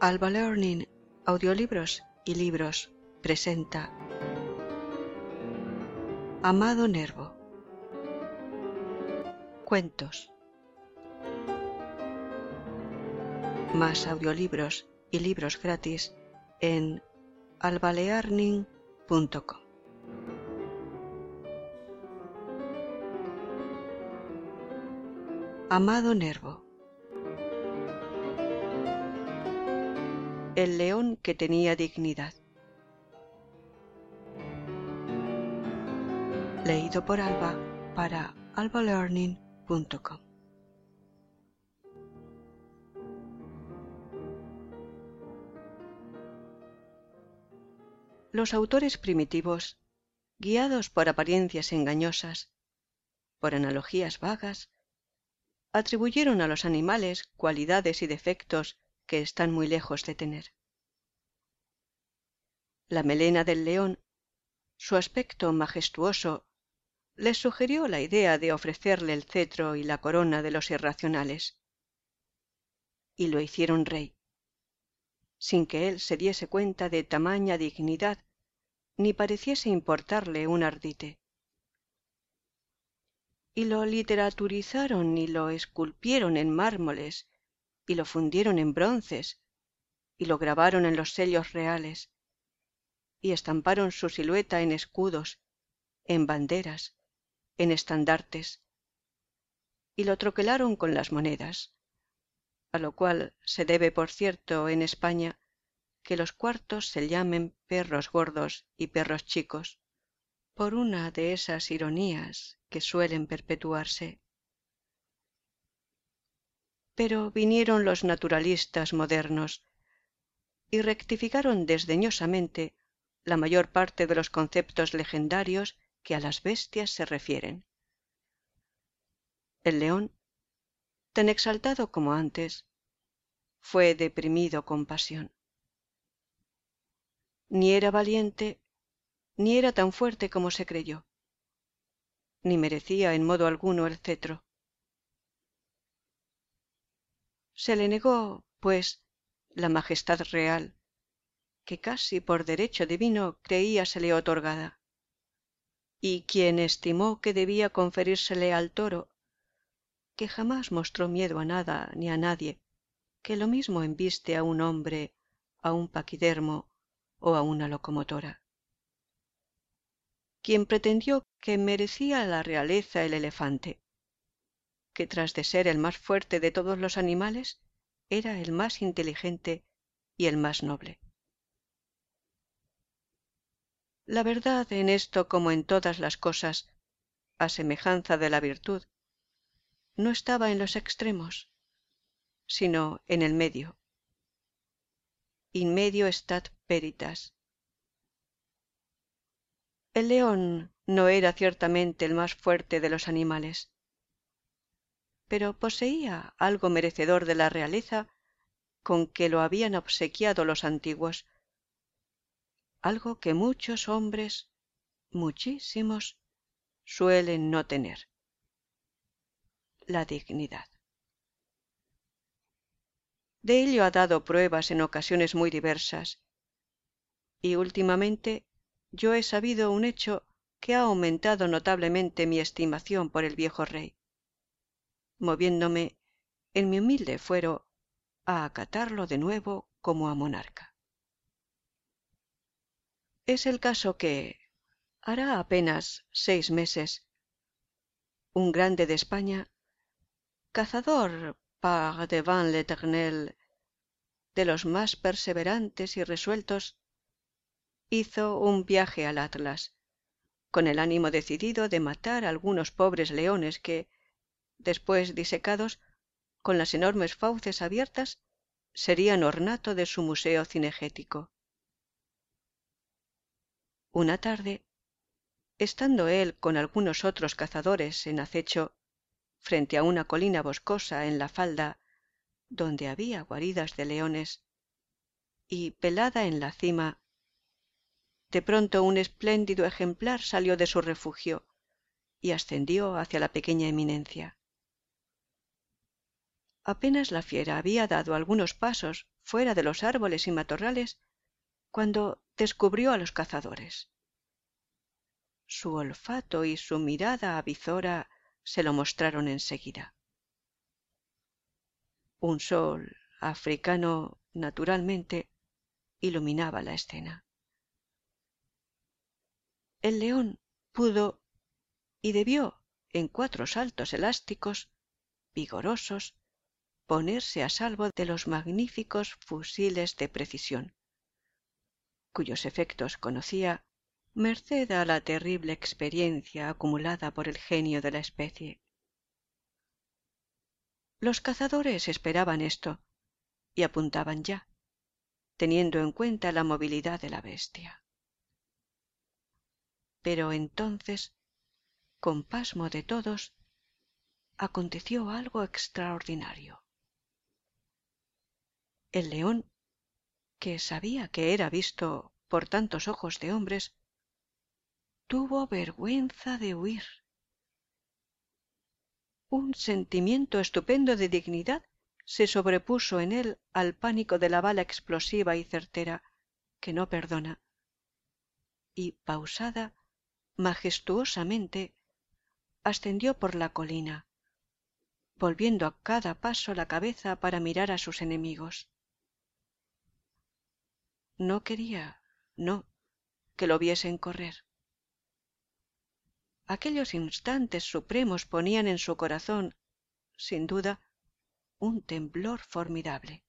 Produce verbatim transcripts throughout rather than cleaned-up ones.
Alba Learning, audiolibros y libros, presenta Amado Nervo. Cuentos. Más audiolibros y libros gratis en albalearning punto com. Amado Nervo. El león que tenía dignidad. Leído por Alba para albalearning punto com. Los autores primitivos, guiados por apariencias engañosas, por analogías vagas, atribuyeron a los animales cualidades y defectos que están muy lejos de tener. La melena del león, su aspecto majestuoso, les sugirió la idea de ofrecerle el cetro y la corona de los irracionales, y lo hicieron rey, sin que él se diese cuenta de tamaña dignidad ni pareciese importarle un ardite. Y lo literaturizaron y lo esculpieron en mármoles y lo fundieron en bronces y lo grabaron en los sellos reales y estamparon su silueta en escudos, en banderas, en estandartes y lo troquelaron con las monedas, a lo cual se debe, por cierto, en España, que los cuartos se llamen perros gordos y perros chicos, por una de esas ironías que suelen perpetuarse. Pero vinieron los naturalistas modernos y rectificaron desdeñosamente la mayor parte de los conceptos legendarios que a las bestias se refieren. El león, tan exaltado como antes, fue deprimido con pasión. Ni era valiente, ni era tan fuerte como se creyó, ni merecía en modo alguno el cetro. Se le negó, pues, la majestad real, que casi por derecho divino creíasele otorgada, y quien estimó que debía conferírsele al toro, que jamás mostró miedo a nada ni a nadie, que lo mismo embiste a un hombre, a un paquidermo o a una locomotora. Quien pretendió que merecía la realeza el elefante, que tras de ser el más fuerte de todos los animales, era el más inteligente y el más noble. La verdad en esto, como en todas las cosas, a semejanza de la virtud, no estaba en los extremos, sino en el medio. In medio stat veritas. El león no era ciertamente el más fuerte de los animales, pero poseía algo merecedor de la realeza con que lo habían obsequiado los antiguos, algo que muchos hombres, muchísimos, suelen no tener: la dignidad. De ello ha dado pruebas en ocasiones muy diversas, y últimamente yo he sabido un hecho que ha aumentado notablemente mi estimación por el viejo rey, moviéndome en mi humilde fuero a acatarlo de nuevo como a monarca. Es el caso que, hará apenas seis meses, un grande de España, cazador par devant l'Éternel, de los más perseverantes y resueltos, hizo un viaje al Atlas, con el ánimo decidido de matar algunos pobres leones que, después disecados, con las enormes fauces abiertas, serían ornato de su museo cinegético. Una tarde, estando él con algunos otros cazadores en acecho, frente a una colina boscosa en la falda, donde había guaridas de leones, y pelada en la cima, de pronto un espléndido ejemplar salió de su refugio y ascendió hacia la pequeña eminencia. Apenas la fiera había dado algunos pasos fuera de los árboles y matorrales cuando descubrió a los cazadores. Su olfato y su mirada avizora se lo mostraron enseguida. Un sol africano, naturalmente, iluminaba la escena. El león pudo y debió, en cuatro saltos elásticos, vigorosos, ponerse a salvo de los magníficos fusiles de precisión, cuyos efectos conocía merced a la terrible experiencia acumulada por el genio de la especie. Los cazadores esperaban esto y apuntaban ya, teniendo en cuenta la movilidad de la bestia. Pero entonces, con pasmo de todos, aconteció algo extraordinario. El león, que sabía que era visto por tantos ojos de hombres, tuvo vergüenza de huir. Un sentimiento estupendo de dignidad se sobrepuso en él al pánico de la bala explosiva y certera que no perdona, y pausada, majestuosamente, ascendió por la colina, volviendo a cada paso la cabeza para mirar a sus enemigos. No quería, no, que lo viesen correr. Aquellos instantes supremos ponían en su corazón, sin duda, un temblor formidable.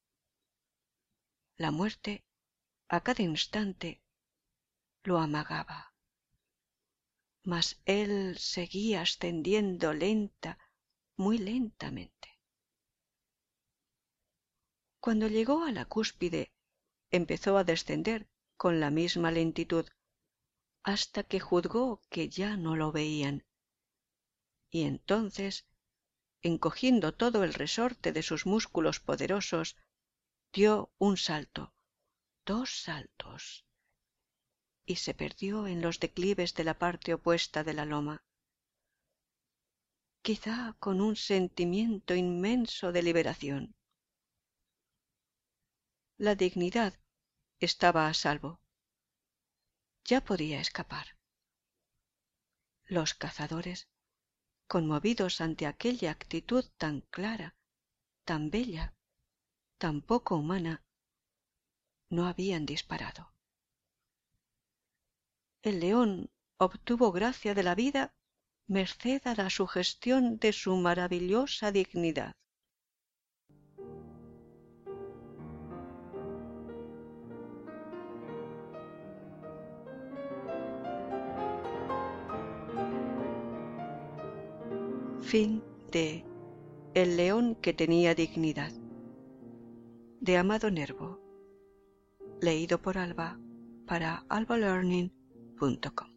La muerte, a cada instante, lo amagaba, mas él seguía ascendiendo lenta, muy lentamente. Cuando llegó a la cúspide, empezó a descender con la misma lentitud, hasta que juzgó que ya no lo veían, y entonces, encogiendo todo el resorte de sus músculos poderosos, dio un salto, dos saltos, y se perdió en los declives de la parte opuesta de la loma, quizá con un sentimiento inmenso de liberación. La dignidad estaba a salvo. Ya podía escapar. Los cazadores, conmovidos ante aquella actitud tan clara, tan bella, tan poco humana, no habían disparado. El león obtuvo gracia de la vida merced a la sugestión de su maravillosa dignidad. Fin de El león que tenía dignidad, de Amado Nervo, leído por Alba para alba learning punto com.